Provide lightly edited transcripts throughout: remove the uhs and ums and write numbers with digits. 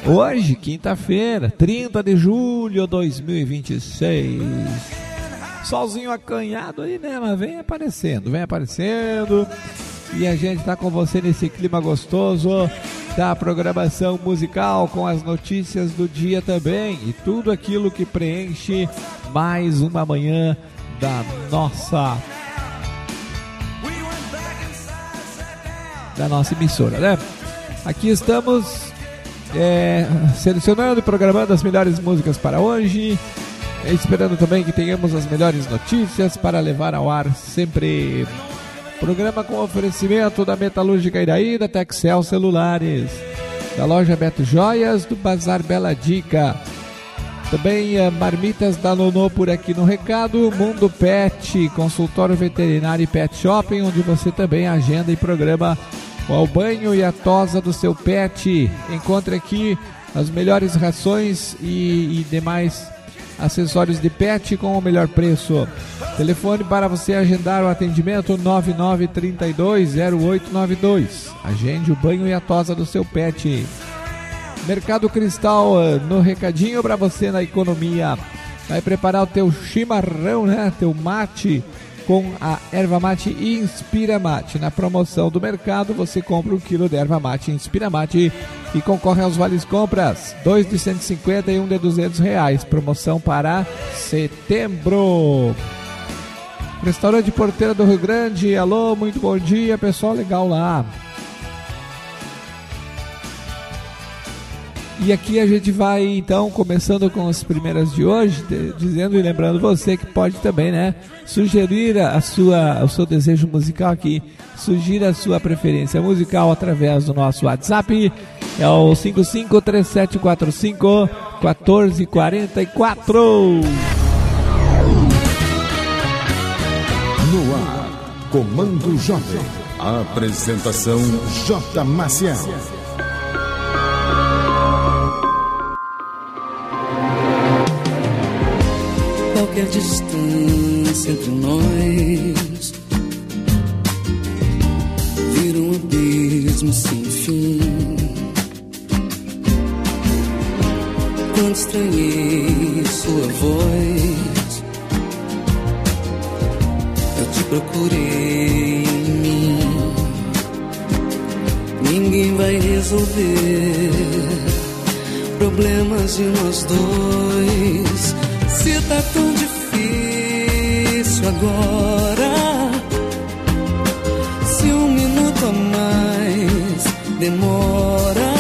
Hoje, quinta-feira, 30 de julho de 2026. Solzinho acanhado aí, né? Mas vem aparecendo. E a gente tá com você nesse clima gostoso da programação musical, com as notícias do dia também. E tudo aquilo que preenche mais uma manhã da nossa emissora, né? Aqui estamos selecionando e programando as melhores músicas para hoje, esperando também que tenhamos as melhores notícias para levar ao ar sempre. Programa com oferecimento da Metalúrgica Iraí, da Texel Celulares, da loja Beto Joias, do Bazar Bela Dica. Também marmitas da Nonô por aqui no recado. Mundo Pet, consultório veterinário e pet shopping, onde você também agenda e programa o banho e a tosa do seu pet. Encontre aqui as melhores rações e demais acessórios de pet com o melhor preço. Telefone para você agendar o atendimento 99320892. Agende o banho e a tosa do seu pet. Mercado Cristal no recadinho para você na economia. Vai preparar o teu chimarrão, né? Teu mate com a erva mate Inspira Mate. Na promoção do mercado você compra 1 kg de erva mate Inspira Mate e concorre aos vales compras, 2 de 150 e 1 de R$200. Promoção para setembro. Restaurante Porteira do Rio Grande. Alô, muito bom dia, pessoal legal lá. E aqui a gente vai então começando com as primeiras de hoje, dizendo e lembrando você que pode também, né, sugerir o seu desejo musical aqui, sugira a sua preferência musical através do nosso WhatsApp, é o 5537451444. No ar, Comando Jovem. Apresentação J. Maciel. Qualquer distância entre nós vira um abismo sem fim. Quando estranhei sua voz, eu te procurei em mim. Ninguém vai resolver problemas de nós dois. Se tá tão difícil agora, se 1 minuto a mais demora,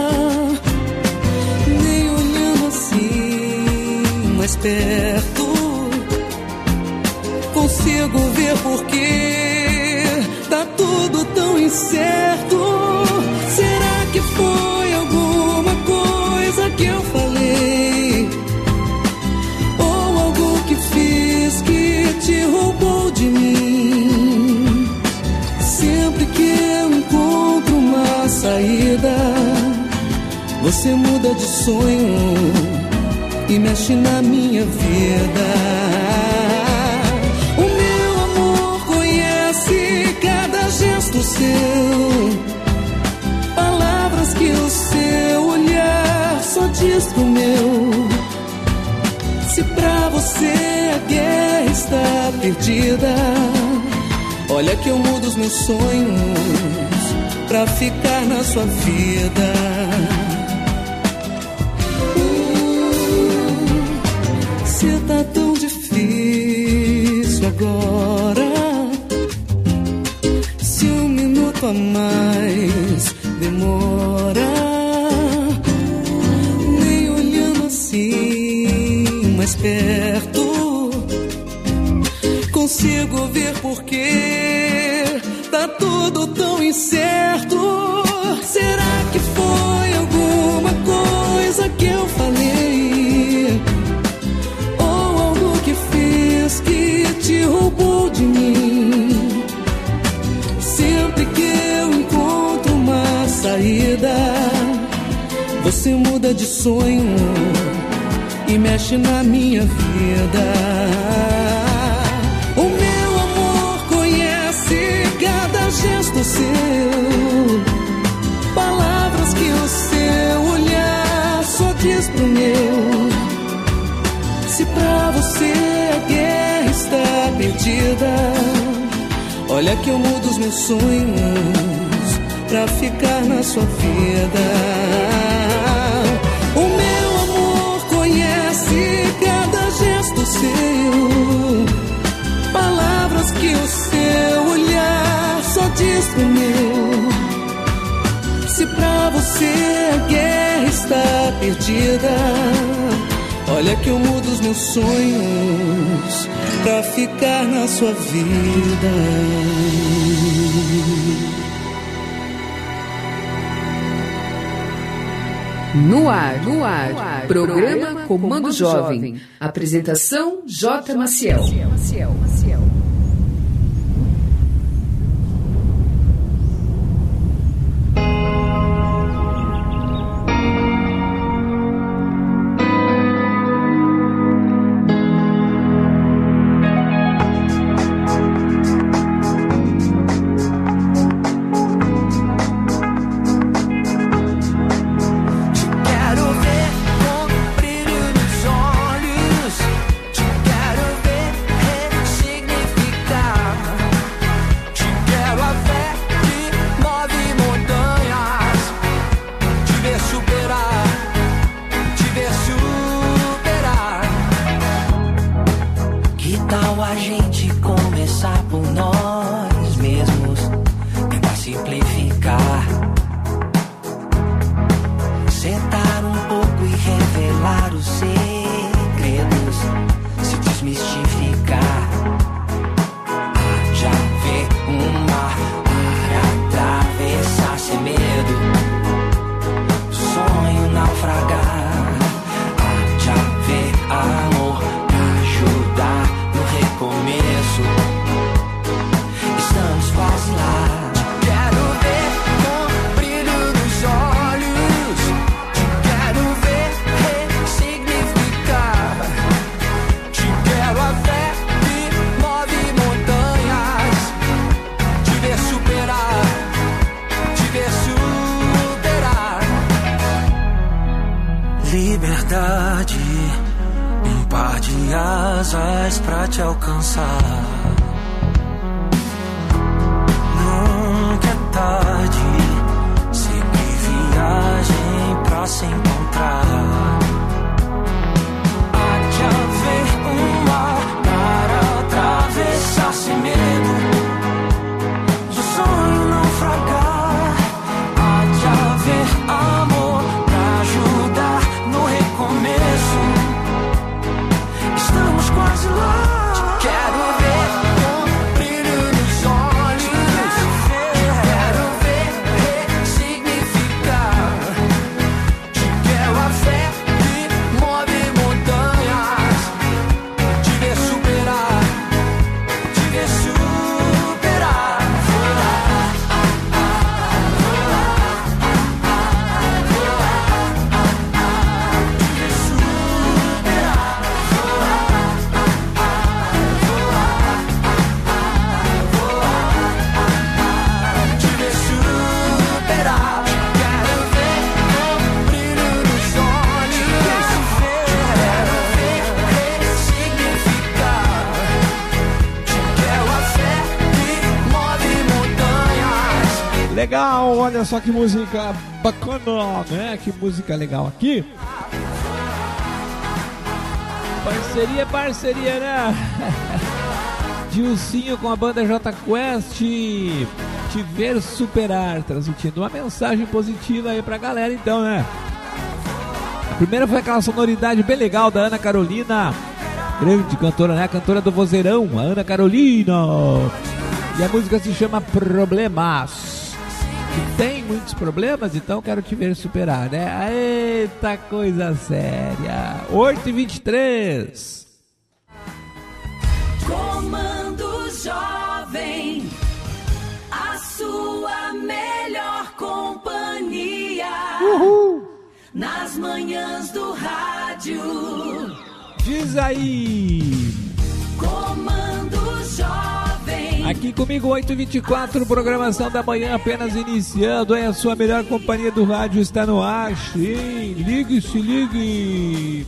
nem olhando assim mais perto consigo ver porque tá tudo tão incerto. Será que foi alguma coisa que eu falei? Que te roubou de mim? Sempre que eu encontro uma saída, você muda de sonho e mexe na minha vida. O meu amor conhece cada gesto seu, palavras que o seu olhar só diz pro meu. Se pra você a guerra está perdida, olha que eu mudo os meus sonhos pra ficar na sua vida. Se tá tão difícil agora, se 1 minuto a mais demora, nem olhando assim mais perto consigo ver porque tá tudo tão incerto. Será que foi alguma coisa que eu falei, ou algo que fiz que te roubou de mim? Sempre que eu encontro uma saída, você muda de sonho e mexe na minha vida. O meu amor conhece cada gesto seu, palavras que o seu olhar diz pro meu. Se pra você a guerra está perdida, olha que eu mudo os meus sonhos pra ficar na sua vida. O meu amor conhece cada gesto seu, palavras que o seu olhar só diz pro meu. Se pra você a guerra está perdida, olha que eu mudo os meus sonhos pra ficar na sua vida. No ar, programa Comando Jovem. Apresentação J. Maciel. Legal, olha só que música bacana, né? Que música legal aqui. Parceria, né? Dilcinho com a banda J Quest, Te Ver Superar, transmitindo uma mensagem positiva aí pra galera, então, né? A primeira foi aquela sonoridade bem legal da Ana Carolina, grande cantora, né? A cantora do vozeirão, a Ana Carolina. E a música se chama Problemas. E tem muitos problemas, então quero te ver superar, né? Eita, coisa séria. 8h23. Comando Jovem, a sua melhor companhia. Uhul. Nas manhãs do rádio. Diz aí. Comando Jovem. Aqui comigo 8h24, programação da manhã apenas iniciando. A sua melhor companhia do rádio está no ar. Sim, ligue-se, ligue.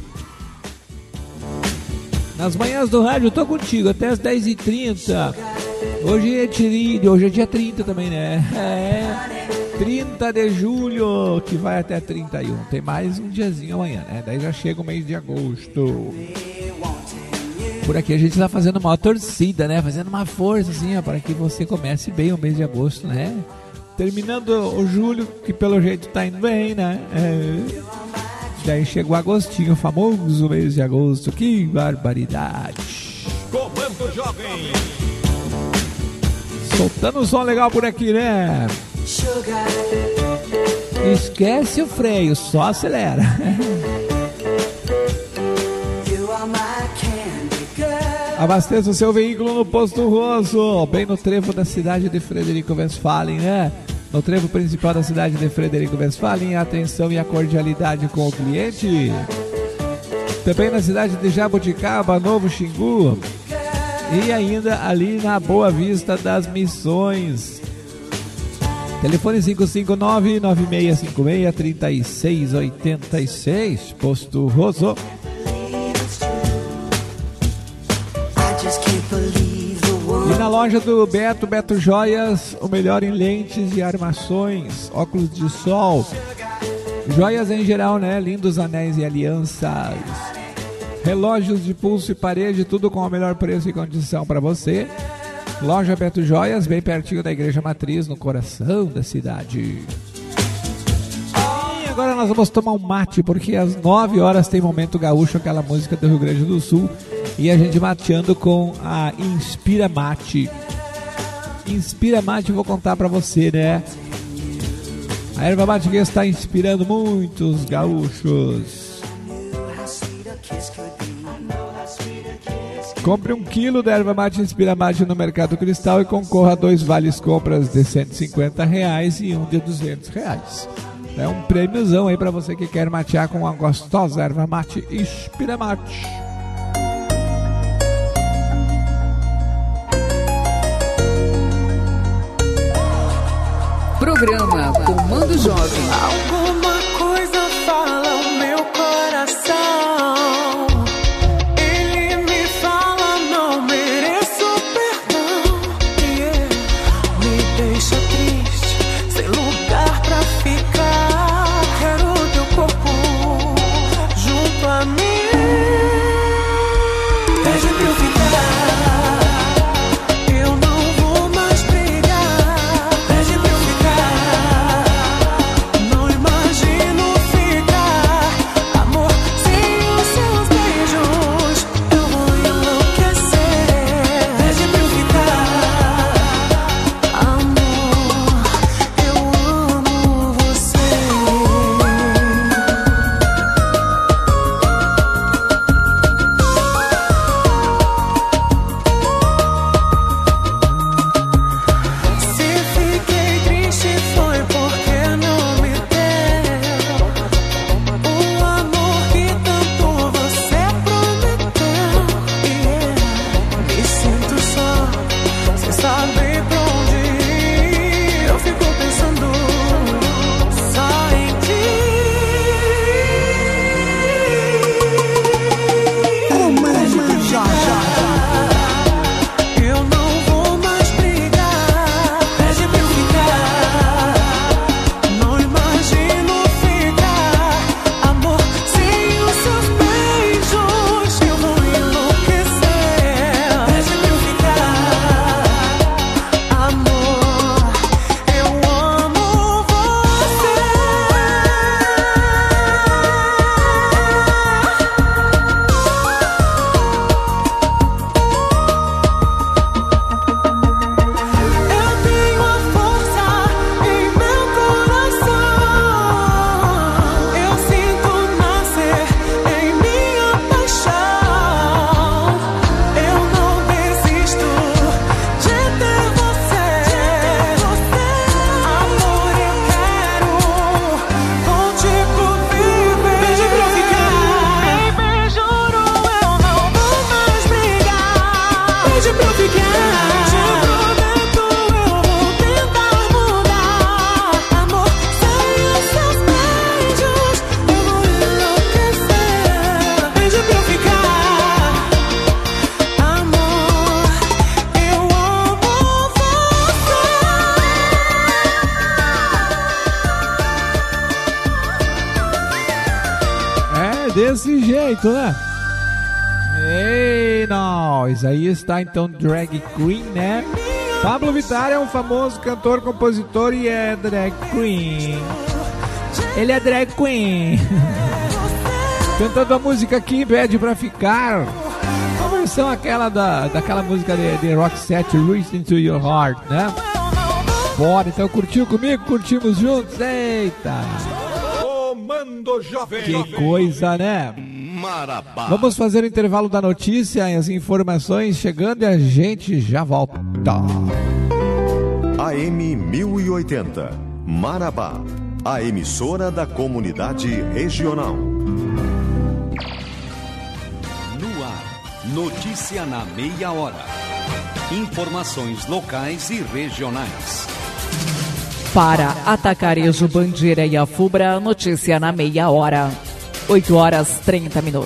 Nas manhãs do rádio eu tô contigo até as 10h30. Hoje é dia 30 também, né? 30 de julho, que vai até 31. Tem mais um diazinho amanhã, né? Daí já chega o mês de agosto. Por aqui a gente tá fazendo uma torcida, né? Fazendo uma força, assim, ó, para que você comece bem o mês de agosto, né? Terminando o julho, que pelo jeito tá indo bem, né? Daí chegou agostinho, o famoso mês de agosto. Que barbaridade! Comando Jovem! Soltando um som legal por aqui, né? Esquece o freio, só acelera. Abasteça o seu veículo no Posto Rosso, bem no trevo da cidade de Frederico Westphalen, né? No trevo principal da cidade de Frederico Westphalen, a atenção e a cordialidade com o cliente. Também na cidade de Jaboticaba, Novo Xingu. E ainda ali na Boa Vista das Missões. Telefone 559-9656-3686, Posto Rosso. E na loja do Beto Joias, o melhor em lentes e armações, óculos de sol, joias em geral, né? Lindos anéis e alianças, relógios de pulso e parede, tudo com o melhor preço e condição para você. Loja Beto Joias, bem pertinho da Igreja Matriz, no coração da cidade. E agora nós vamos tomar um mate, porque às 9 horas tem Momento Gaúcho, aquela música do Rio Grande do Sul. E a gente mateando com a Inspira Mate. Inspira Mate, vou contar pra você, né? A erva mate que está inspirando muitos gaúchos. Compre 1 quilo da erva mate Inspira Mate no Mercado Cristal e concorra a 2 vales compras de R$150 e um de R$200. É um prêmiozão aí pra você que quer matear com a gostosa erva mate Inspira Mate. Programa Comando Jovem. Alguma coisa fala o meu coração. Ele me fala, não mereço perdão. Me deixa triste, sem lugar pra ficar. Quero teu corpo junto a mim. Pede pra eu ficar. Não imagino desse jeito, né? Ei, nós! Aí está então Drag Queen, né? Pablo Vittar é um famoso cantor, compositor e é drag queen. Ele é drag queen. Cantando a música que pede pra ficar. A versão aquela daquela música de Roxette, Listen to Your Heart, né? Bora, então curtiu comigo? Curtimos juntos? Eita! Comando Jovem. Que coisa, né? Marabá. Vamos fazer o intervalo da notícia e as informações chegando e a gente já volta. AM 1080, Marabá, a emissora da comunidade regional. No ar, notícia na meia hora. Informações locais e regionais. Para Atacarejo, Bandeira e Afubra, notícia na meia hora. 8h30.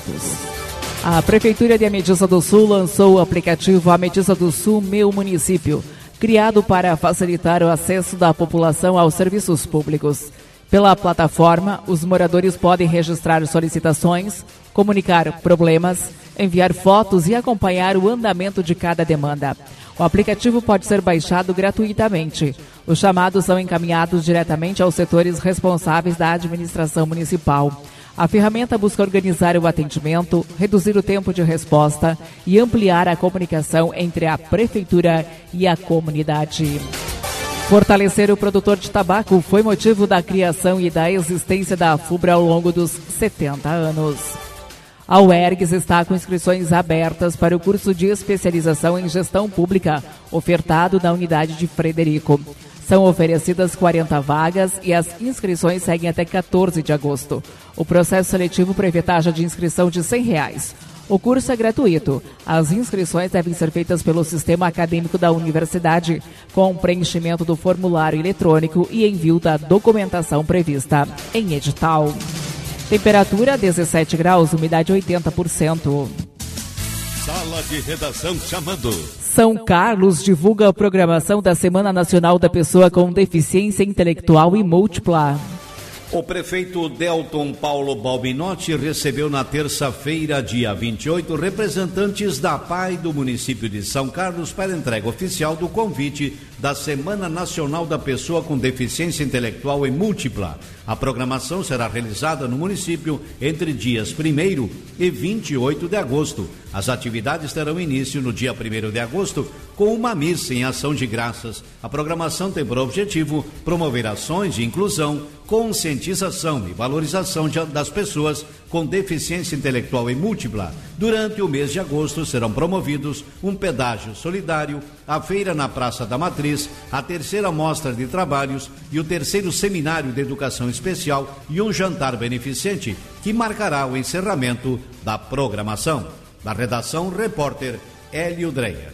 A Prefeitura de Amediça do Sul lançou o aplicativo Amediça do Sul Meu Município, criado para facilitar o acesso da população aos serviços públicos. Pela plataforma, os moradores podem registrar solicitações, comunicar problemas, enviar fotos e acompanhar o andamento de cada demanda. O aplicativo pode ser baixado gratuitamente. Os chamados são encaminhados diretamente aos setores responsáveis da administração municipal. A ferramenta busca organizar o atendimento, reduzir o tempo de resposta e ampliar a comunicação entre a Prefeitura e a comunidade. Fortalecer o produtor de tabaco foi motivo da criação e da existência da Afubra ao longo dos 70 anos. A UERGS está com inscrições abertas para o curso de especialização em gestão pública, ofertado na unidade de Frederico. São oferecidas 40 vagas e as inscrições seguem até 14 de agosto. O processo seletivo prevê taxa de inscrição de R$100. O curso é gratuito. As inscrições devem ser feitas pelo sistema acadêmico da universidade, com preenchimento do formulário eletrônico e envio da documentação prevista em edital. Temperatura 17 graus, umidade 80%. Sala de redação chamando. São Carlos divulga a programação da Semana Nacional da Pessoa com Deficiência Intelectual e Múltipla. O prefeito Delton Paulo Balbinotti recebeu na terça-feira, dia 28, representantes da APAE do município de São Carlos para entrega oficial do convite da Semana Nacional da Pessoa com Deficiência Intelectual e Múltipla. A programação será realizada no município entre dias 1º e 28 de agosto. As atividades terão início no dia 1º de agosto com uma missa em ação de graças. A programação tem por objetivo promover ações de inclusão, conscientização e valorização das pessoas com deficiência intelectual e múltipla. Durante o mês de agosto serão promovidos um pedágio solidário, a feira na Praça da Matriz, a terceira mostra de trabalhos e o terceiro seminário de educação especial e um jantar beneficente que marcará o encerramento da programação. Da redação, repórter Hélio Dreyer.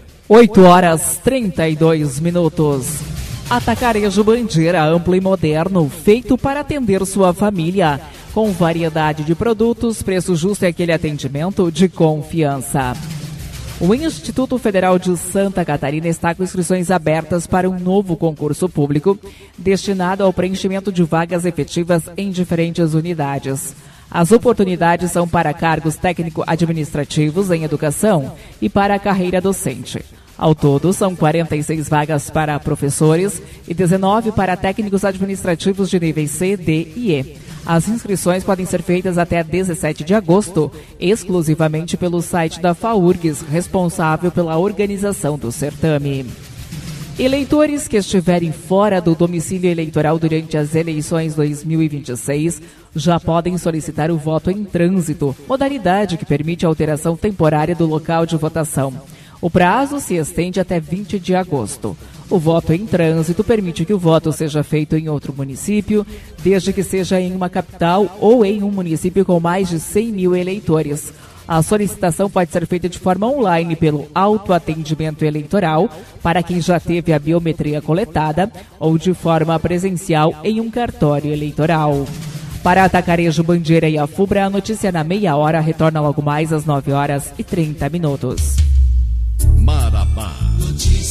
8h32. Atacarejo Bandeira, amplo e moderno, feito para atender sua família. Com variedade de produtos, preço justo e aquele atendimento de confiança. O Instituto Federal de Santa Catarina está com inscrições abertas para um novo concurso público destinado ao preenchimento de vagas efetivas em diferentes unidades. As oportunidades são para cargos técnico-administrativos em educação e para a carreira docente. Ao todo, são 46 vagas para professores e 19 para técnicos administrativos de níveis C, D e E. As inscrições podem ser feitas até 17 de agosto, exclusivamente pelo site da FAURGS, responsável pela organização do certame. Eleitores que estiverem fora do domicílio eleitoral durante as eleições 2026 já podem solicitar o voto em trânsito, modalidade que permite a alteração temporária do local de votação. O prazo se estende até 20 de agosto. O voto em trânsito permite que o voto seja feito em outro município, desde que seja em uma capital ou em um município com mais de 100 mil eleitores. A solicitação pode ser feita de forma online pelo autoatendimento eleitoral, para quem já teve a biometria coletada, ou de forma presencial em um cartório eleitoral. Para Atacarejo, Bandeira e Afubra, a notícia na meia hora retorna logo mais às 9h30. Marabá.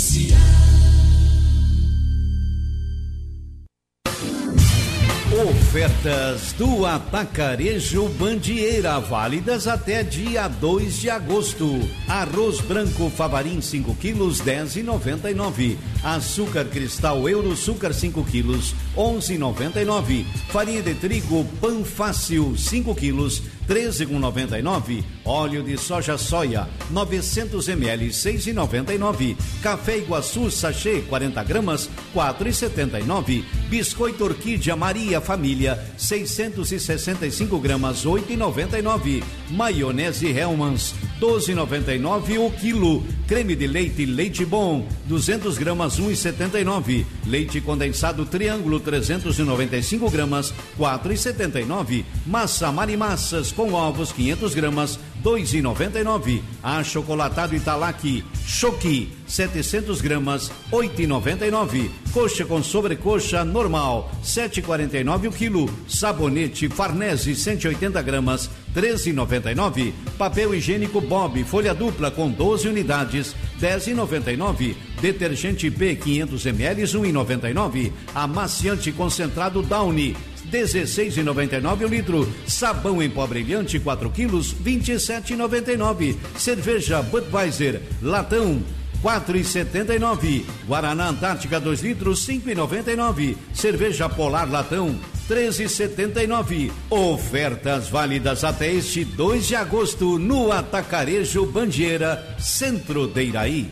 Notícia. Ofertas do Atacarejo Bandieira, válidas até dia 2 de agosto. Arroz branco Favarim 5 quilos, 10,99. Açúcar cristal Euro Sucar 5 quilos, 11,99. Farinha de trigo Pan Fácil 5 quilos, 13,99. Óleo de soja soia 900 ml, 6,99. Café Iguaçu sachê 40 gramas, 4,79. Biscoito Orquídea Maria Família 665 gramas, 8,99. Maionese Hellmann's 12,99 o quilo. Creme de leite Leite Bom 200 gramas, 1,79. Leite condensado Triângulo 395 gramas, 4,79. Massa Marimassas com ovos 500 gramas, 2,99. Achocolatado Italac Choqui 700 gramas, 8,99. Coxa com sobrecoxa normal 7,49 o quilo. Sabonete Farnese 180 gramas, 13,99. Papel higiênico Bob folha dupla com 12 unidades, 10,99. Detergente P 500 ml, 1,99. Amaciante concentrado Downy 16,99 o litro. Sabão em pó brilhante 4 quilos, 27,99. Cerveja Budweiser latão 4,79. Guaraná Antártica 2 litros, 5,99. Cerveja Polar latão 13,79. Ofertas válidas até este 2 de agosto no Atacarejo Bandieira, Centro de Iraí.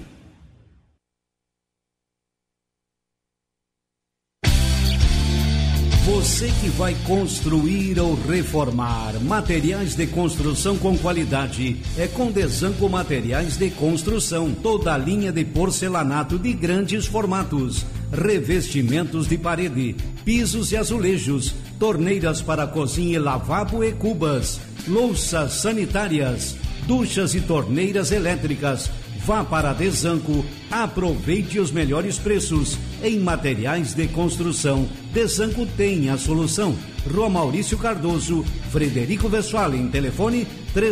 Você que vai construir ou reformar, materiais de construção com qualidade é com Desanco Materiais de Construção. Toda a linha de porcelanato de grandes formatos, revestimentos de parede, pisos e azulejos, torneiras para cozinha, lavabo e cubas, louças sanitárias, duchas e torneiras elétricas. Vá para Desanco, aproveite os melhores preços em materiais de construção. Desanco tem a solução. Rua Maurício Cardoso, Frederico Westphalen, telefone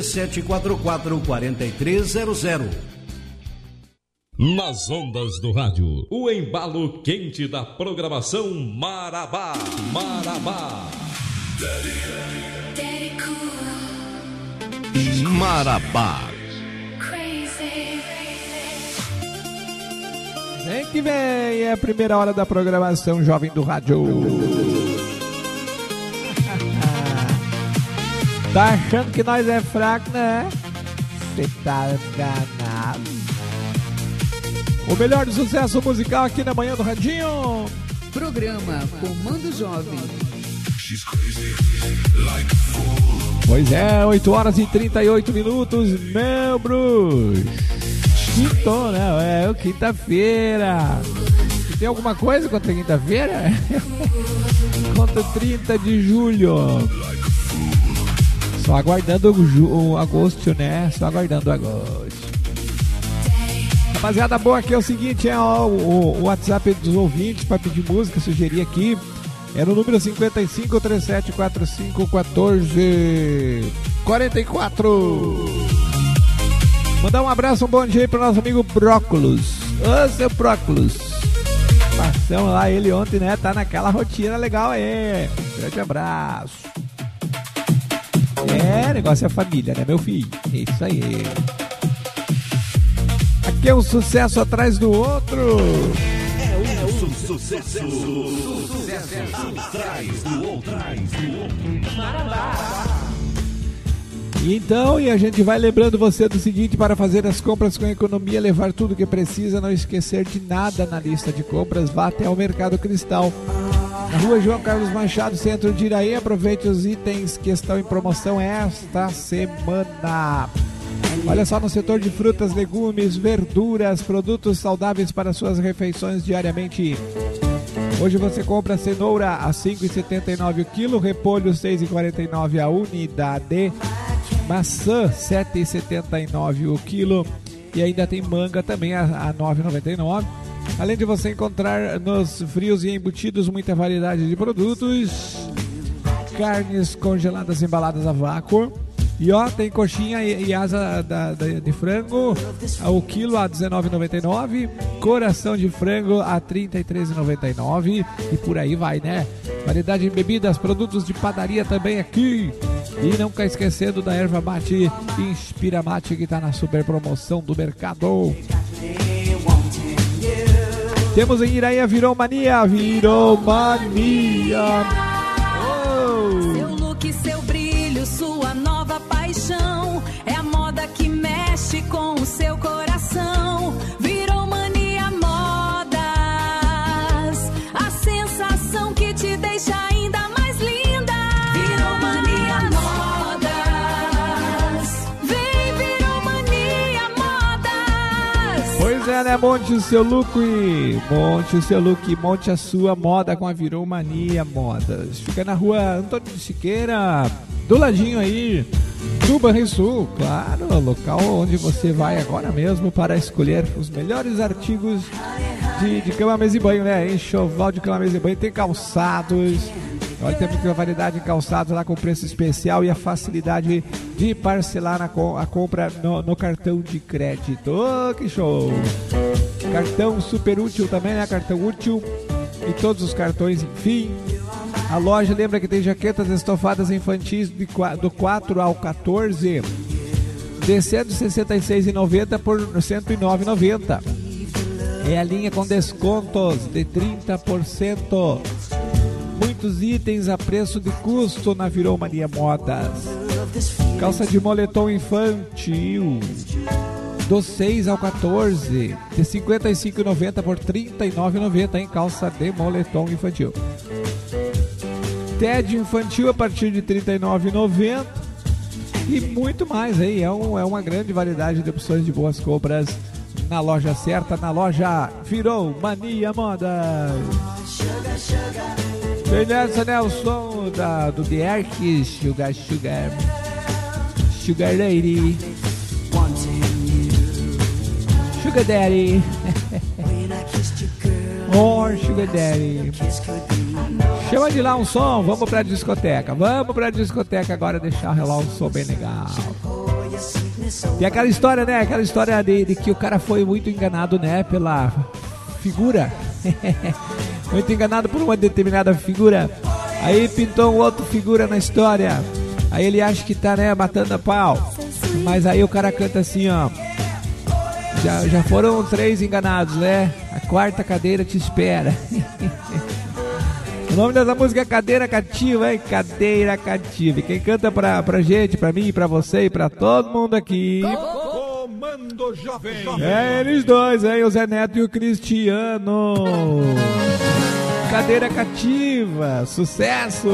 3744-4300. Nas ondas do rádio, o embalo quente da programação Marabá. Marabá. Marabá. Vem que vem, é a primeira hora da programação Jovem do Rádio. Tá achando que nós é fraco, né? Você tá enganado. O melhor do sucesso musical aqui na manhã do Radinho. Programa Comando Jovem. Pois é, 8 horas e 38 minutos, meu bruxo. Quinto, né? É quinta-feira. Tem alguma coisa contra quinta-feira? Contra 30 de julho. Só aguardando o agosto, né? Só aguardando o agosto. Rapaziada boa, aqui é o seguinte, o WhatsApp dos ouvintes para pedir música, sugerir aqui. É no número 55 3745 1444. Mandar um abraço, um bom dia aí pro nosso amigo Brócolos. Ô, seu Brócolos. Passamos lá ele ontem, né? Tá naquela rotina legal aí. Grande abraço. Negócio é família, né, meu filho? Isso aí. Aqui é um sucesso atrás do outro. É um sucesso. Sucesso atrás do outro. Marabá. Então, e a gente vai lembrando você do seguinte: para fazer as compras com economia, levar tudo que precisa, não esquecer de nada na lista de compras, vá até o Mercado Cristal. Na rua João Carlos Machado, centro de Iraí, aproveite os itens que estão em promoção esta semana. Olha só, no setor de frutas, legumes, verduras, produtos saudáveis para suas refeições diariamente. Hoje você compra cenoura a R$ 5,79 o quilo, repolho R$ 6,49 a unidade, maçã R$ 7,79 o quilo e ainda tem manga também a R$ 9,99. Além de você encontrar nos frios e embutidos muita variedade de produtos, carnes congeladas embaladas a vácuo, E ó, tem coxinha e asa de frango, o quilo a R$19,99, coração de frango a R$33,99 e por aí vai, né? Variedade em bebidas, produtos de padaria também aqui. E nunca esquecendo da erva mate Inspira Mate, que tá na super promoção do mercado. Temos em Iraí a Viromania. Seu look, seu brilho, sua nova paixão. É a moda que mexe com o seu coração. Viromania Modas, a sensação que te deixa ainda mais linda. Viromania Modas, vem Viromania Modas. Pois é, né? Monte o seu look, monte a sua moda com a Viromania Modas. Fica na rua Antônio de Siqueira, do ladinho aí do Banrisul, claro, local onde você vai agora mesmo para escolher os melhores artigos de cama, mesa e banho, né? Enxoval de cama, mesa e banho, tem calçados. Olha, tem muita variedade de calçados lá com preço especial e a facilidade de parcelar a compra no cartão de crédito. Oh, que show! Cartão super útil também, né? Cartão útil e todos os cartões, enfim. A loja lembra que tem jaquetas estofadas infantis do 4 ao 14 de R$ 166,90 por R$ 109,90. É a linha com descontos de 30%. Muitos itens a preço de custo na Viromania Modas. Calça de moletom infantil do 6 ao 14 de R$ 55,90 por R$ 39,90 em calça de moletom infantil. TED infantil a partir de R$ 39,90 e muito mais aí. É uma grande variedade de opções de boas compras na loja certa, na loja Viromania Modas. Tem nessa, né, o som do The Ark, Sugar Lady, Sugar Daddy, oh, Sugar Daddy. Chama de lá um som, vamos pra discoteca agora, deixar rolar um som bem legal. Tem aquela história, né, de que o cara foi muito enganado, né, pela figura. Muito enganado por uma determinada figura. Aí pintou um outro figura na história. Aí ele acha que tá, né, matando a pau. Mas aí o cara canta assim, ó. Já foram 3 enganados, né? A 4ª cadeira te espera. O nome dessa música é Cadeira Cativa, hein? Cadeira Cativa. E quem canta pra gente, pra mim, pra você e pra todo mundo aqui... Comando Jovem. É eles dois, hein? O Zé Neto e o Cristiano. Cadeira Cativa, sucesso!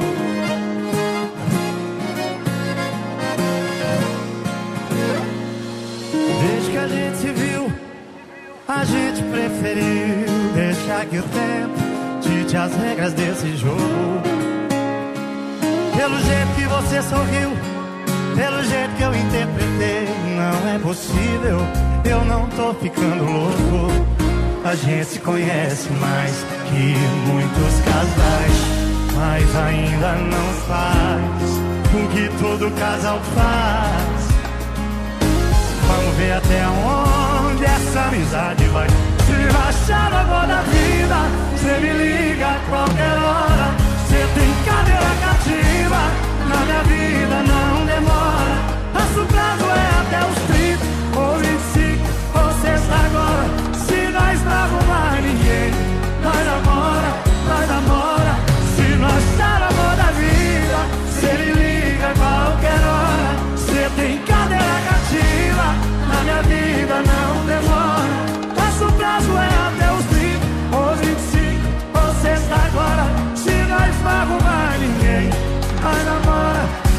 Desde que a gente se viu, a gente preferiu deixar que o tempo dite as regras desse jogo. Pelo jeito que você sorriu, pelo jeito que eu interpretei, não é possível, eu não tô ficando louco. A gente se conhece mais que muitos casais, mas ainda não faz o que todo casal faz. Vamos ver até onde essa amizade vai. Se rachar a bola da vida, cê me liga a qualquer hora. Cê tem cadeira cativa, na minha vida não demora. Nosso prazo é até os 30 ou 25 ou sexta agora. Se nós não arrumar ninguém, nós namora. Se nós achar a bola da vida, cê me liga a qualquer hora. Cê tem cadeira cativa, na minha vida não demora. Nosso prazo é até os 30 ou 25 ou sexta agora. Se nós não arrumar ninguém, nós namora.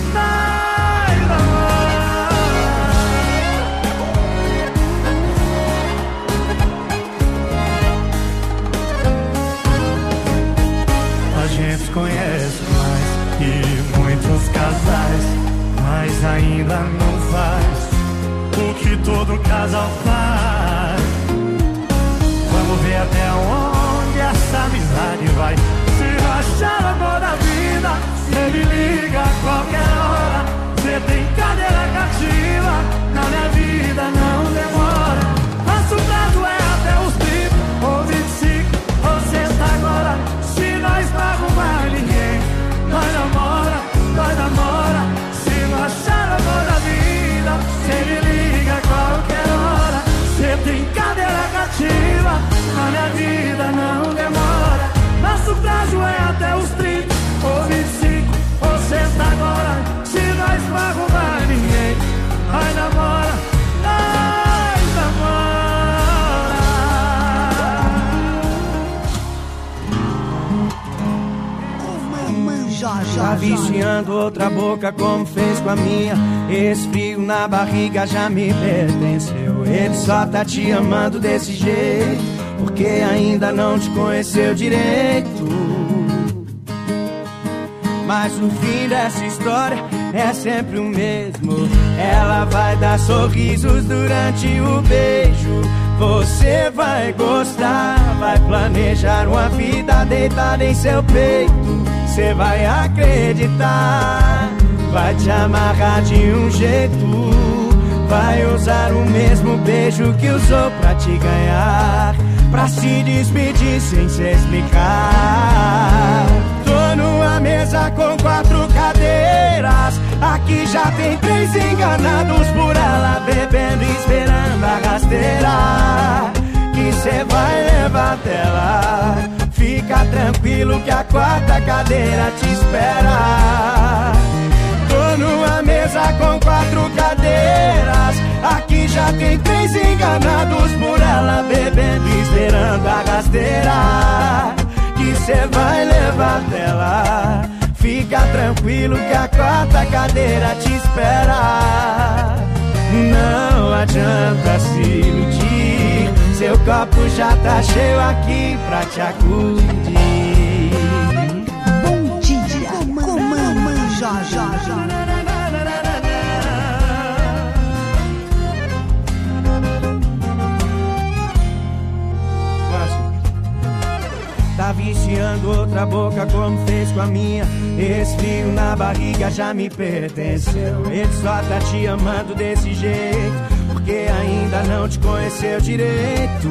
A gente conhece mais que muitos casais, mas ainda não faz o que todo casal faz. Vamos ver até onde essa amizade vai. Se rachar a bola da vida, cê me liga a qualquer hora. Cê tem negativa na minha vida não demora. Nosso prazo é até os 30 ou 25 ou sexta agora. Se nós não arrumar ninguém, nós namora. Se não achar amor da vida, cê me liga a qualquer hora. Cê tem cadeira cativa, na minha vida não demora. Nosso prazo é até os 30 ou 25 ou sexta agora. Se nós não arrumar ninguém, nós namora. Tá viciando outra boca como fez com a minha. Esse frio na barriga já me pertenceu. Ele só tá te amando desse jeito porque ainda não te conheceu direito. Mas o fim dessa história é sempre o mesmo. Ela vai dar sorrisos durante o beijo. Você vai gostar, vai planejar uma vida deitada em seu peito. Você vai acreditar, vai te amarrar de um jeito. Vai usar o mesmo beijo que usou pra te ganhar, pra se despedir sem se explicar. Tô numa mesa com 4 cadeiras, aqui já tem 3 enganados por ela, bebendo e esperando a rasteira que cê vai levar até lá. Fica tranquilo que a 4ª cadeira te espera. Tô numa mesa com 4 cadeiras, aqui já tem 3 enganados por ela, bebendo e esperando a rasteira que cê vai levar até lá. Fica tranquilo que a 4ª cadeira te espera. Não adianta se iludir, seu copo já tá cheio aqui pra te acudir. Bom dia, Comando Jorge. Tá viciando outra boca como fez com a minha. Esse frio na barriga já me pertenceu. Ele só tá te amando desse jeito porque ainda não te conheceu direito.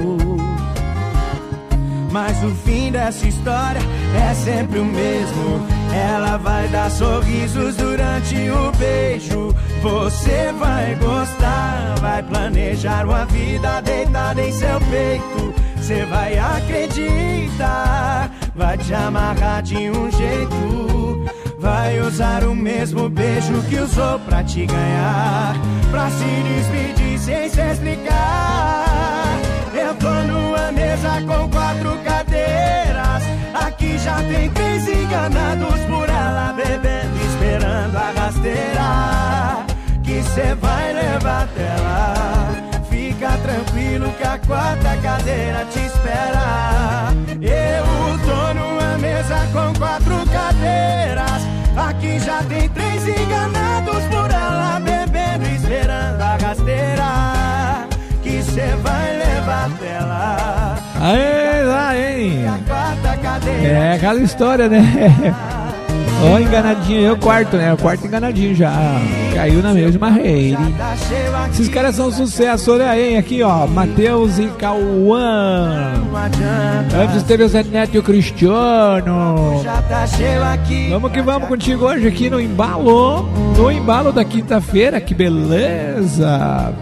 Mas o fim dessa história é sempre o mesmo. Ela vai dar sorrisos durante o beijo. Você vai gostar, vai planejar uma vida deitada em seu peito. Você vai acreditar, vai te amarrar de um jeito. Vai usar o mesmo beijo que usou pra te ganhar, pra se despedir sem se explicar. Eu tô numa mesa com 4 cadeiras, aqui já tem 3 enganados por ela, bebendo e esperando a rasteira que cê vai levar até lá. Fica tranquilo que a 4ª cadeira te espera. Eu tô numa mesa com 4 cadeiras, aqui já tem 3 enganados por ela, bebendo e esperando a rasteira que cê vai levar até lá. Aê! A 4ª cadeira é aquela história, né? Ó, enganadinho, eu quarto, né? O quarto enganadinho já. Caiu na mesma rede. Esses caras são sucesso, olha aí, aqui ó, Matheus e Cauã. Antes teve o Zé Neto e o Cristiano. Vamos que vamos contigo hoje aqui no embalo. No embalo da quinta-feira, que beleza.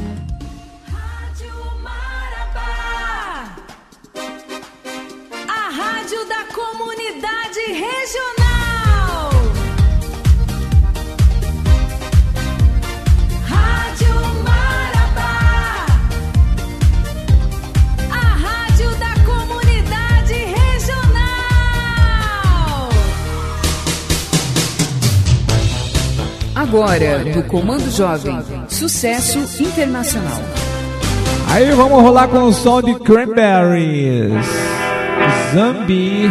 A rádio da comunidade regional. Agora, no Comando Jovem, sucesso internacional. Aí vamos rolar com o som de Cranberries, Zambi.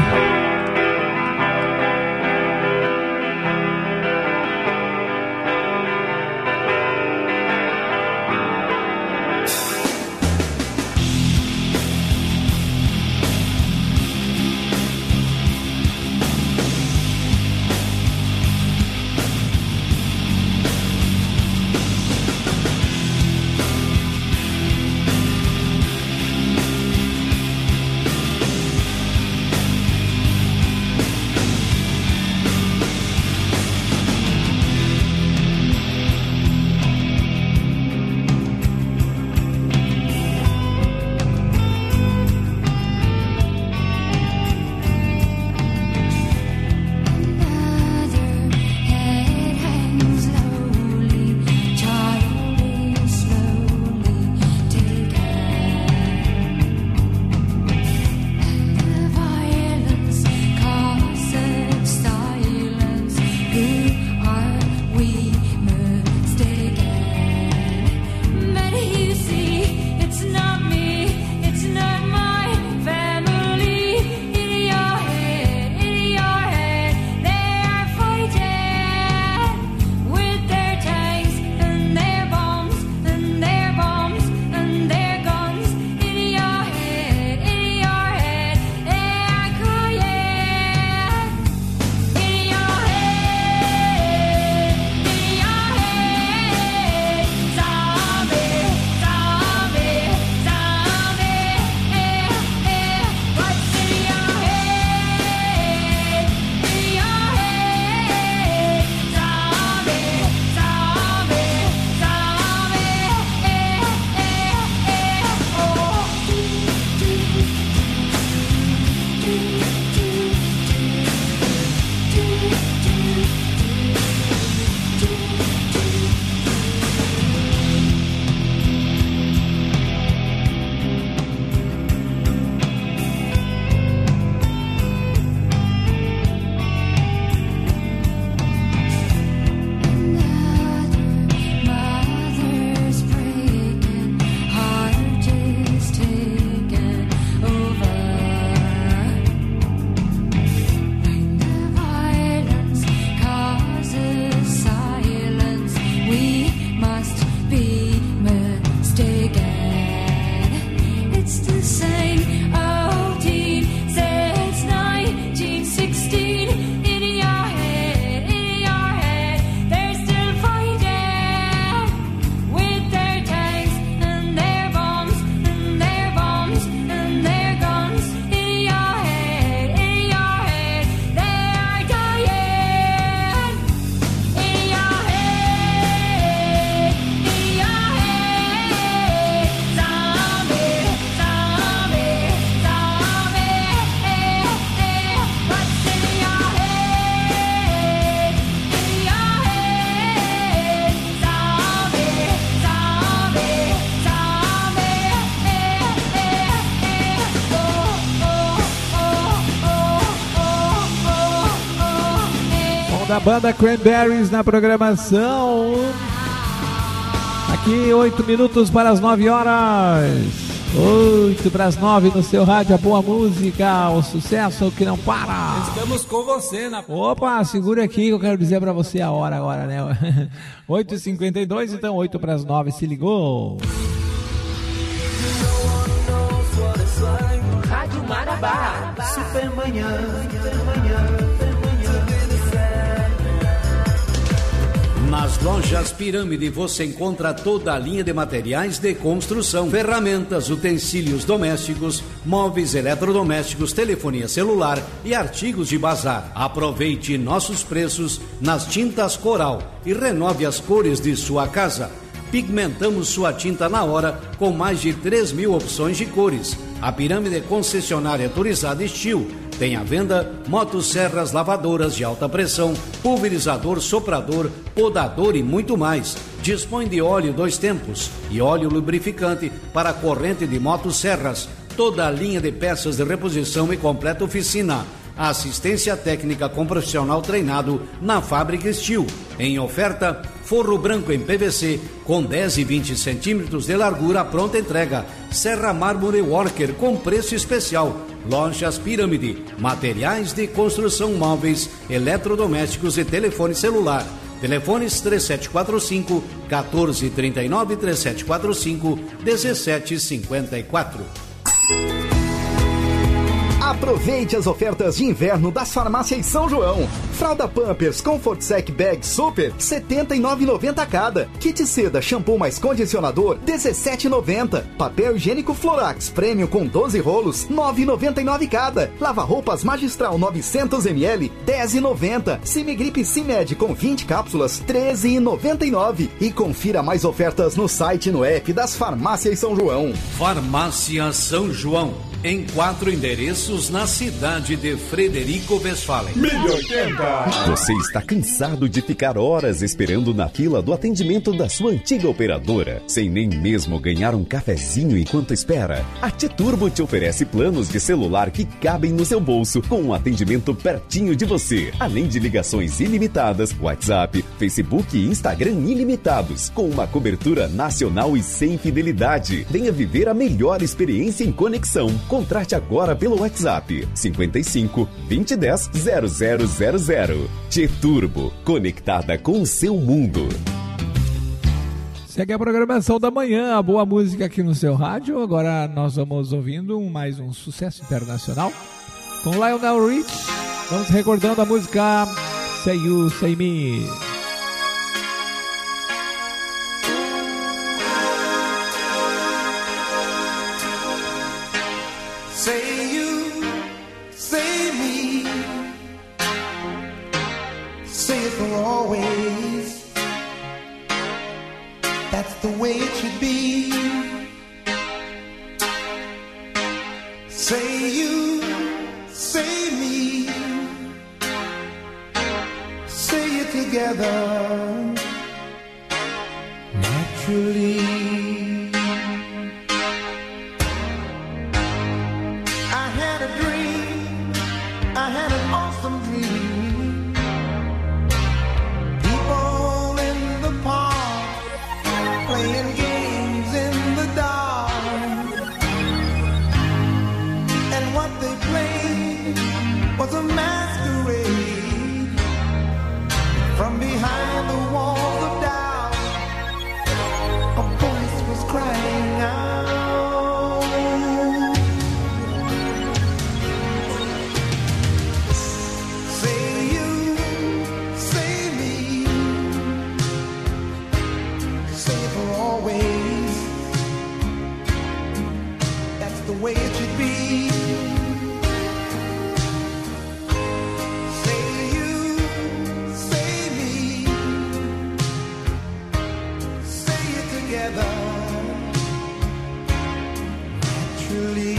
a banda Cranberries na programação. Aqui 8 minutos para as 9 horas. 8 para as 9 no seu rádio, a boa música, o sucesso que não para. Estamos com você na... Opa, segura aqui que eu quero dizer para você a hora agora, né? 8h52, então 8 para as 9, se ligou? Rádio Marabá. Supermanhã. Nas lojas Pirâmide você encontra toda a linha de materiais de construção, ferramentas, utensílios domésticos, móveis eletrodomésticos, telefonia celular e artigos de bazar. Aproveite nossos preços nas tintas Coral e renove as cores de sua casa. Pigmentamos sua tinta na hora com mais de 3.000 opções de cores. A Pirâmide concessionária autorizada Steel tem à venda motosserras, lavadoras de alta pressão, pulverizador, soprador, podador e muito mais. Dispõe de óleo 2 tempos e óleo lubrificante para a corrente de motosserras. Toda a linha de peças de reposição e completa oficina. Assistência técnica com profissional treinado na fábrica Steel. Em oferta, forro branco em PVC com 10 e 20 centímetros de largura, pronta entrega. Serra Mármore Worker com preço especial. Lojas Pirâmide, materiais de construção móveis, eletrodomésticos e telefone celular. Telefones 3745 1439 3745 1754. Aproveite as ofertas de inverno das farmácias São João. Fralda Pampers Comfort Sec Bag Super, R$ 79,90 cada. Kit seda shampoo mais condicionador, R$ 17,90. Papel higiênico Florax Premium com 12 rolos, R$ 9,99 cada. Lava-roupas Magistral 900 ml, R$ 10,90. Cimigripe Cimed com 20 cápsulas, R$ 13,99. E confira mais ofertas no site e no app das farmácias São João. Farmácia São João, em 4 endereços na cidade de Frederico Westphalen. 1080. Você está cansado de ficar horas esperando na fila do atendimento da sua antiga operadora, sem nem mesmo ganhar um cafezinho enquanto espera? A T-Turbo te oferece planos de celular que cabem no seu bolso, com um atendimento pertinho de você, além de ligações ilimitadas, WhatsApp, Facebook e Instagram ilimitados, com uma cobertura nacional e sem fidelidade. Venha viver a melhor experiência em conexão. Contrate agora pelo WhatsApp 55 2010 0000. T-Turbo, conectada com o seu mundo. Segue a programação da manhã, a boa música aqui no seu rádio. Agora nós vamos ouvindo mais um sucesso internacional com Lionel Rich. Vamos recordando a música Say You, Say Me. Say you, say me, say it for always. That's the way it should be. Say you, say me, say it together naturally. I had an awesome dream. People in the park playing games in the dark, and what they played was a masquerade. From behind the walls of doubt, a voice was crying out. The way it should be. Say you, say me, say it together naturally.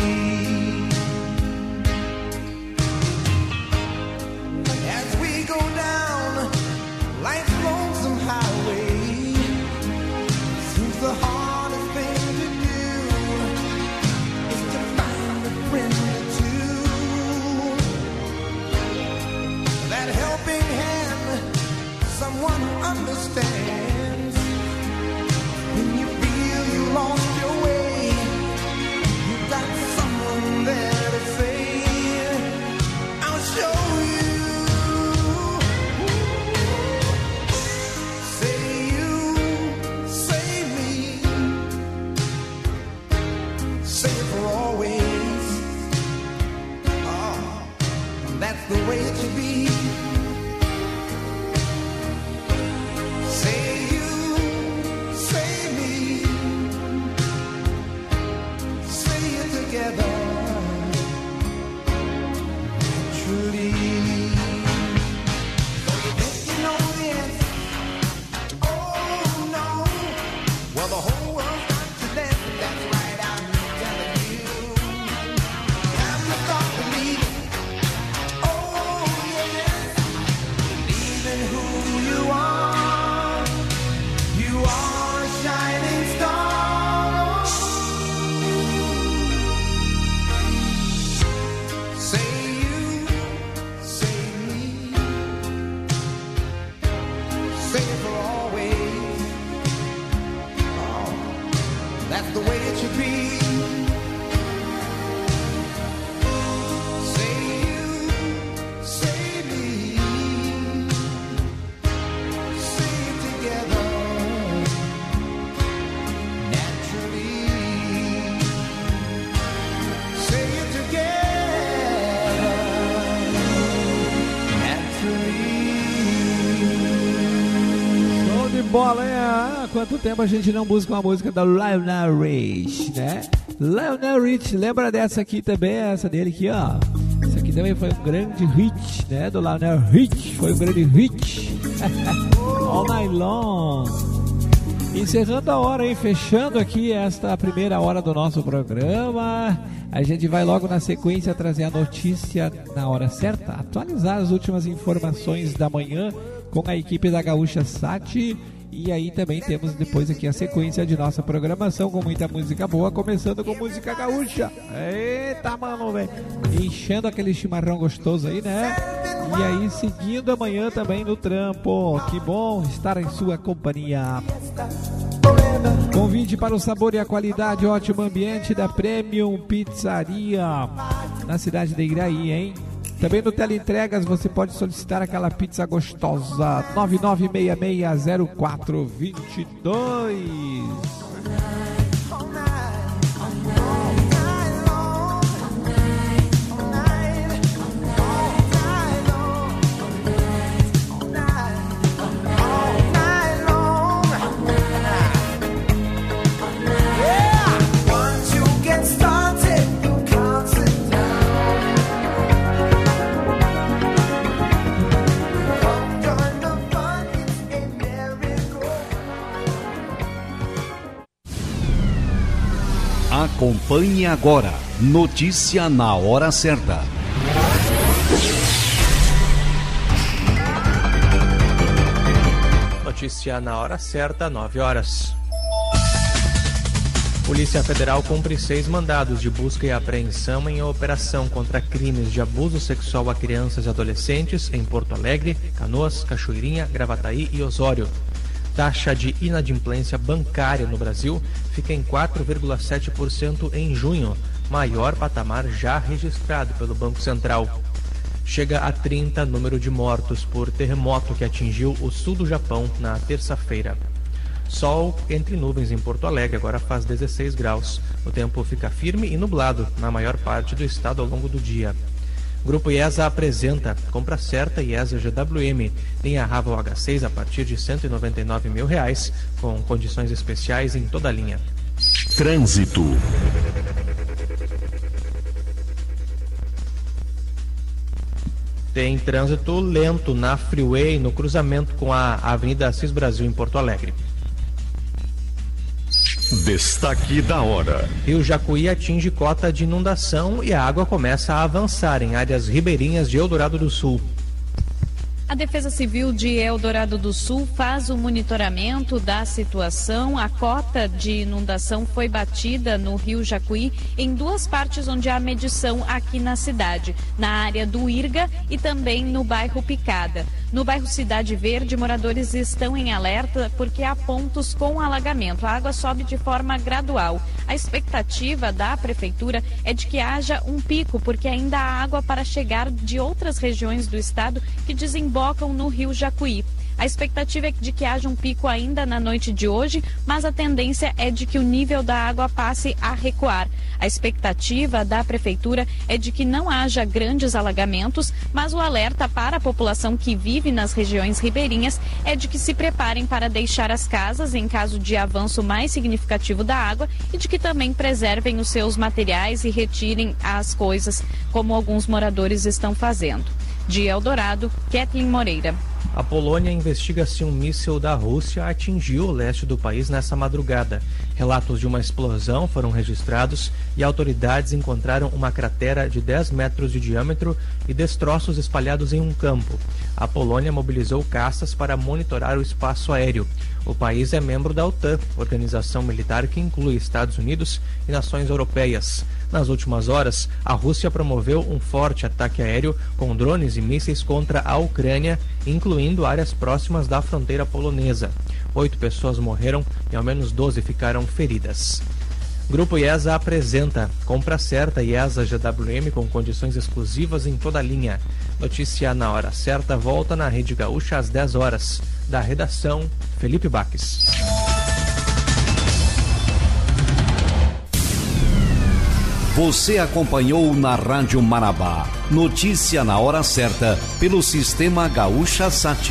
As we go down life's lonesome highway, seems the hardest thing to do is to find a friend or two. That helping hand understands. When you feel you lost your way, you got someone there to say, I'll show you. Say you, say me, say it for always. Oh, that's the way it should be. Say you, say me, say it together, naturally. So you think you know the answer? Oh no. Well, the whole world's got to dance, but that's right, I'm telling you. Have to start believing. Oh yes, believe in who you are. You are a shining star. Say you, say me, say it for always. Oh, that's the way it should be. Say you, say me, say it together, naturally. Say it together, naturally. Show de bola, hein? Há quanto tempo a gente não busca uma música da Lionel Rich, né? Lionel Rich, lembra dessa aqui também? Essa dele aqui, ó. Essa aqui também foi um grande hit, né? Do Lionel Rich, foi um grande hit. All Night Long. Encerrando a hora, hein? Fechando aqui esta primeira hora do nosso programa. A gente vai logo na sequência trazer a notícia na hora certa, atualizar as últimas informações da manhã com a equipe da Gaúcha Sat. E aí também temos depois aqui a sequência de nossa programação com muita música boa, começando com música gaúcha. Eita, mano, velho. Enchendo aquele chimarrão gostoso aí, né? E aí seguindo amanhã também no trampo. Que bom estar em sua companhia. Convite para o sabor e a qualidade, ótimo ambiente da Premium Pizzaria na cidade de Iraí, hein? Também no Teleentregas você pode solicitar aquela pizza gostosa. 99660422. Acompanhe agora. Notícia na hora certa. Notícia na hora certa, 9 horas. Polícia Federal cumpre 6 mandados de busca e apreensão em operação contra crimes de abuso sexual a crianças e adolescentes em Porto Alegre, Canoas, Cachoeirinha, Gravataí e Osório. Taxa de inadimplência bancária no Brasil fica em 4,7% em junho, maior patamar já registrado pelo Banco Central. Chega a 30 número de mortos por terremoto que atingiu o sul do Japão na terça-feira. Sol entre nuvens em Porto Alegre, agora faz 16 graus. O tempo fica firme e nublado na maior parte do estado ao longo do dia. Grupo IESA apresenta compra certa IESA GWM. Linha Raval H6 a partir de R$ 199 mil, com condições especiais em toda a linha. Trânsito. Tem trânsito lento na Freeway, no cruzamento com a Avenida Assis Brasil em Porto Alegre. Destaque da hora. Rio Jacuí atinge cota de inundação e a água começa a avançar em áreas ribeirinhas de Eldorado do Sul. A Defesa Civil de Eldorado do Sul faz o monitoramento da situação. A cota de inundação foi batida no Rio Jacuí em 2 partes onde há medição aqui na cidade, na área do Irga e também no bairro Picada. No bairro Cidade Verde, moradores estão em alerta porque há pontos com alagamento. A água sobe de forma gradual. A expectativa da prefeitura é de que haja um pico, porque ainda há água para chegar de outras regiões do estado que desembocam no rio Jacuí. A expectativa é de que haja um pico ainda na noite de hoje, mas a tendência é de que o nível da água passe a recuar. A expectativa da prefeitura é de que não haja grandes alagamentos, mas o alerta para a população que vive nas regiões ribeirinhas é de que se preparem para deixar as casas em caso de avanço mais significativo da água e de que também preservem os seus materiais e retirem as coisas, como alguns moradores estão fazendo. De Eldorado, Kathleen Moreira. A Polônia investiga se um míssil da Rússia atingiu o leste do país nessa madrugada. Relatos de uma explosão foram registrados e autoridades encontraram uma cratera de 10 metros de diâmetro e destroços espalhados em um campo. A Polônia mobilizou caças para monitorar o espaço aéreo. O país é membro da OTAN, organização militar que inclui Estados Unidos e nações europeias. Nas últimas horas, a Rússia promoveu um forte ataque aéreo com drones e mísseis contra a Ucrânia, incluindo áreas próximas da fronteira polonesa. 8 pessoas morreram e ao menos 12 ficaram feridas. Grupo IESA apresenta Compra Certa IESA GWM com condições exclusivas em toda a linha. Notícia na hora certa volta na Rede Gaúcha às 10 horas. Da redação, Felipe Baques. Você acompanhou na Rádio Marabá. Notícia na hora certa pelo Sistema Gaúcha Sat.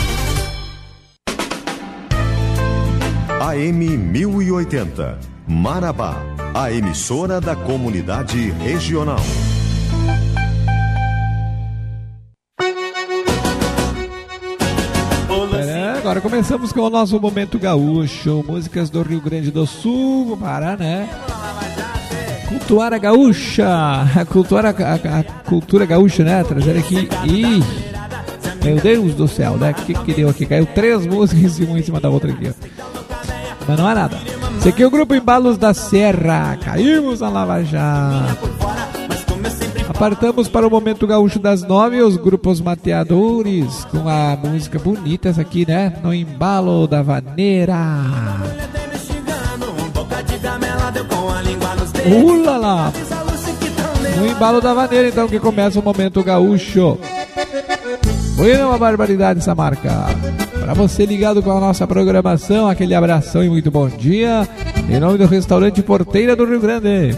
AM 1080. Marabá, a emissora da comunidade regional. Agora começamos com o nosso Momento Gaúcho. Músicas do Rio Grande do Sul. Vou parar, né? Cultuar a gaúcha. A cultura gaúcha, né? Trazer aqui. Ih, meu Deus do céu, né? O que deu aqui? Caiu 3 músicas uma em cima da outra aqui, ó. Mas não é nada. Esse aqui é o grupo Embalos da Serra. Caímos na Lava Jato. Partamos para o Momento Gaúcho das 9, os grupos mateadores, com a música bonita essa aqui, né? No Embalo da Vaneira. Ulala! No Embalo da Vaneira, então, que começa o Momento Gaúcho. Foi uma barbaridade essa marca. Para você ligado com a nossa programação, aquele abração e muito bom dia. Em nome do restaurante Porteira do Rio Grande.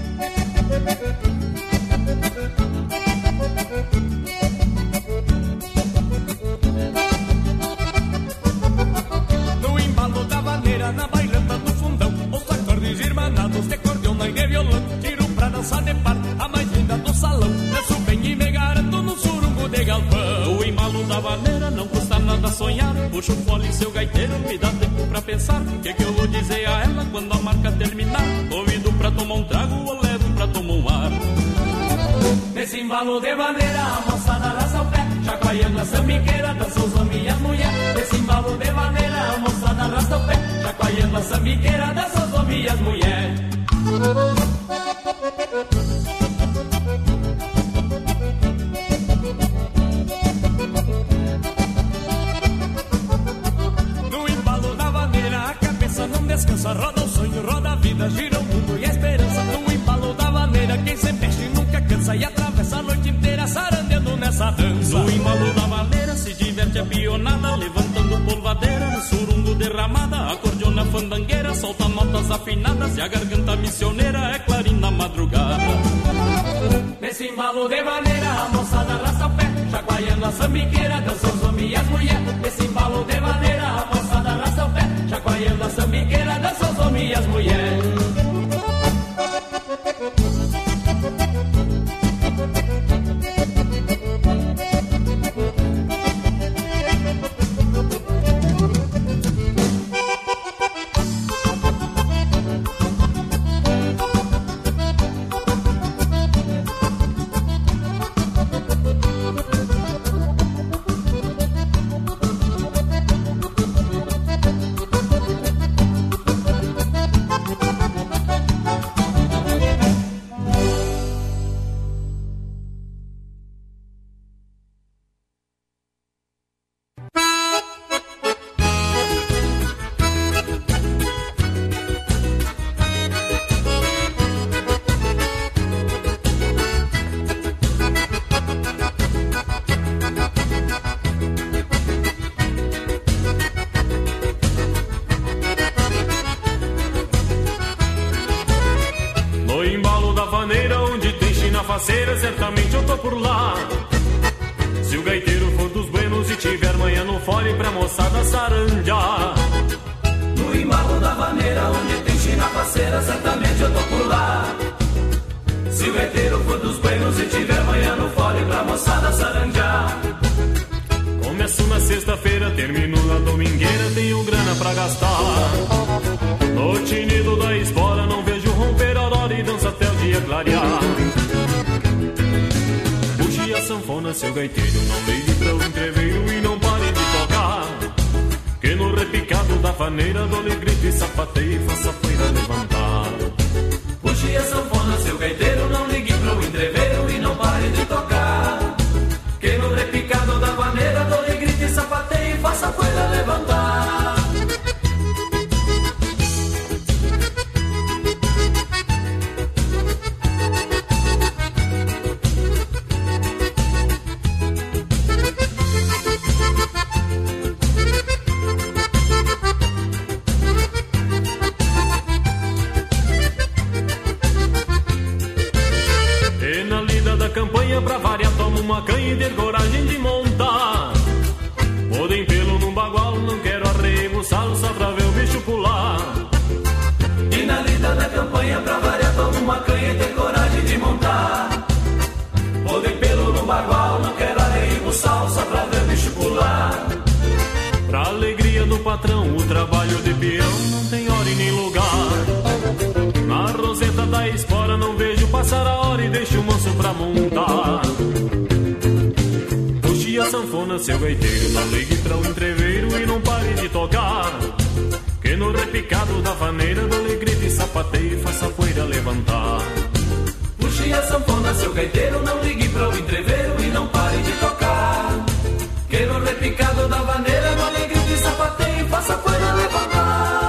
Puxa o fole, seu gaiteiro, me dá tempo pra pensar. Que eu vou dizer a ela quando a marca terminar? Convido pra tomar um trago ou levo pra tomar um ar. Nesse embalo de maneira, a moçada arrasta o pé, chacoalhando a sambiqueira, dançam os homens e as mulheres. Nesse embalo de maneira, a moçada arrasta o pé, chacoalhando a sambiqueira, dançam os homens e as mulheres. Descansa, roda o sonho, roda a vida, gira o mundo e a esperança. No embalo da vaneira, quem se mexe nunca cansa e atravessa a noite inteira sarandeando nessa dança. No embalo da vaneira se diverte a pionada, levantando polvadeira no surungo derramada. Acordeona fandangueira, solta notas afinadas e a garganta missioneira é clarim na madrugada. Nesse embalo de vaneira, a moçada arrasta o pé, chacoalhando a sambiqueira, dançam os homens e as mulheres. Nesse embalo de vaneira, a moçada arrasta o pé, chacoalhando a sambiqueira, dançam os homens e as mulheres. faceira, certamente eu tô por lá. Se o gaiteiro for dos buenos e tiver manhã no fole pra moçada saranjar. No embalo da vaneira, onde tem china faceira, certamente eu tô por lá. Se o gaiteiro for dos buenos e tiver manhã no fole pra moçada saranjar. Começo na sexta-feira, termino na domingueira, tenho grana pra gastar. No tinido da espora, não vejo romper a aurora e dança até o dia clarear. Puxe a sanfona, seu gaiteiro, não ligue pra o entreveiro e não pare de tocar. Que no repicado da vaneira, dou-lhe grito e sapateio e faça a poeira levantar. Puxe a sanfona, seu gaiteiro, não ligue pro entreveiro e não pare de tocar. Que no repicado da vaneira, dou-lhe grito e sapateio e faça a poeira levantar. Pra variar, tomo uma canha e ter coragem de montar. Podem pelo num bagual, não quero arrego, salsa pra ver o bicho pular. E na lida da campanha, pra variar, tomo uma canha e ter coragem de montar. Podem pelo num bagual, não quero arrego, salsa pra ver o bicho pular. Pra alegria do patrão, o trabalho de peão não tem hora e nem lugar. Na roseta da espora não vejo passar a hora e deixo o manso pra montar. Puxe a sanfona, seu gaiteiro, não ligue pra o entreveiro e não pare de tocar. Que no repicado da vaneira dou-lhe grito e sapateio e faça a poeira levantar. Puxe a sanfona, seu gaiteiro, não ligue pra o entreveiro e não pare de tocar. Que no repicado da vaneira dou-lhe grito e sapateio e faça a poeira levantar.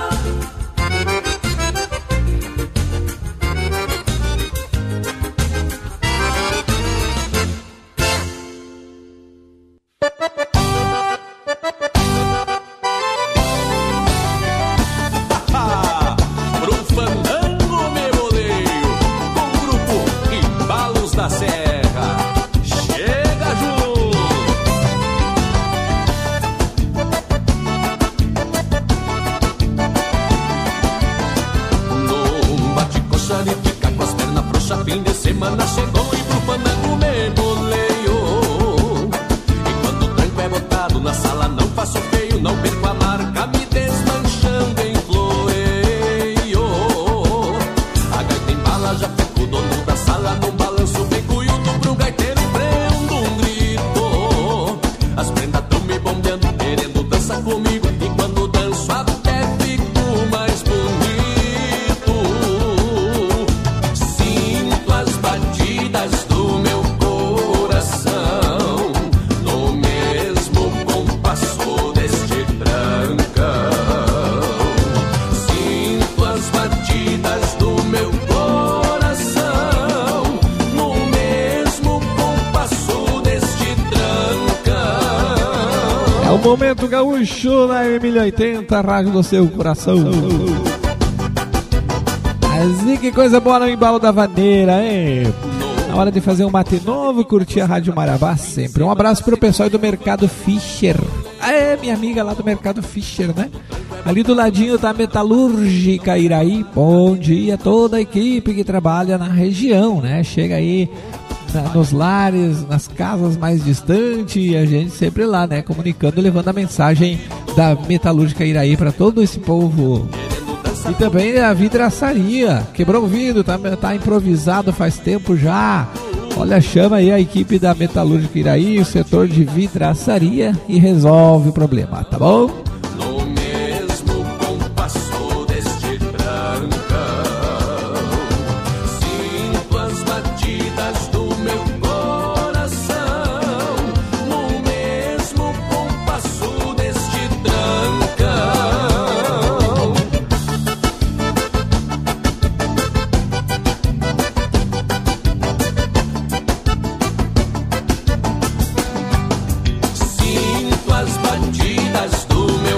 Pro fandango me boleio, com o grupo Embalos da Serra. Chega, Ju! Não bate coxa de ficar com as pernas frouxas, fim de semana chegou e pro fandango me boleio. E quando o tranco é botado na sala, não faço feio, não perco a marca, me desmanchando em floreio. A gaita embala, já fico o dono da sala, num balanço bem cunhudo pro gaiteiro prendo um grito. As prendas tão me bombeando, querendo dançar comigo, e quando danço até fico mais bonito. Sinto as batidas do meu coração no mesmo compasso deste trancão. Sinto as batidas do meu coração no mesmo compasso deste trancão. É o Momento Gaúcho na M1080, rádio do seu coração. Mas que coisa boa no embalo da vaneira, hein? Na hora de fazer um mate novo e curtir a Rádio Marabá sempre. Um abraço pro pessoal do Mercado Fischer. É, minha amiga lá do Mercado Fischer, né? Ali do ladinho tá a Metalúrgica Iraí. Bom dia a toda a equipe que trabalha na região, né? Chega aí nos lares, nas casas mais distantes, e a gente sempre lá, né? Comunicando, levando a mensagem da Metalúrgica Iraí para todo esse povo. E também a vidraçaria. Quebrou o vidro, tá improvisado faz tempo já. Olha, chama aí a equipe da Metalúrgica Iraí, o setor de vidraçaria, e resolve o problema, tá bom? No mesmo compasso deste trancão, sinto as batidas do meu coração no mesmo compasso deste trancão. Sinto as batidas do meu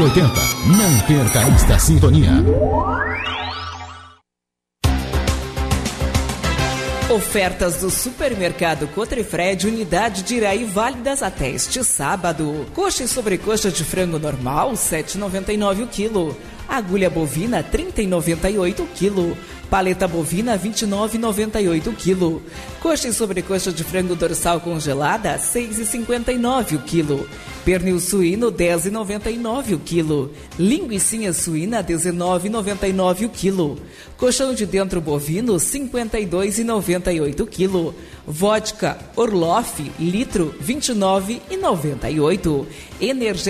1080. Não perca esta sintonia. Ofertas do Supermercado Cotrifred, unidade de Iraí, válidas até este sábado. Coxa e sobrecoxa de frango normal, R$ 7,99 o quilo. Agulha bovina, R$ 30,98 o quilo. Paleta bovina, R$ 29,98 o quilo. Coxa e sobrecoxa de frango dorsal congelada, R$ 6,59 o quilo. Pernil suíno, R$ 10,99 o quilo. Linguicinha suína, R$ 19,99 o quilo. Colchão de dentro bovino, R$ 52,98 o quilo. Vodka Orloff, litro, R$ 29,98. Energia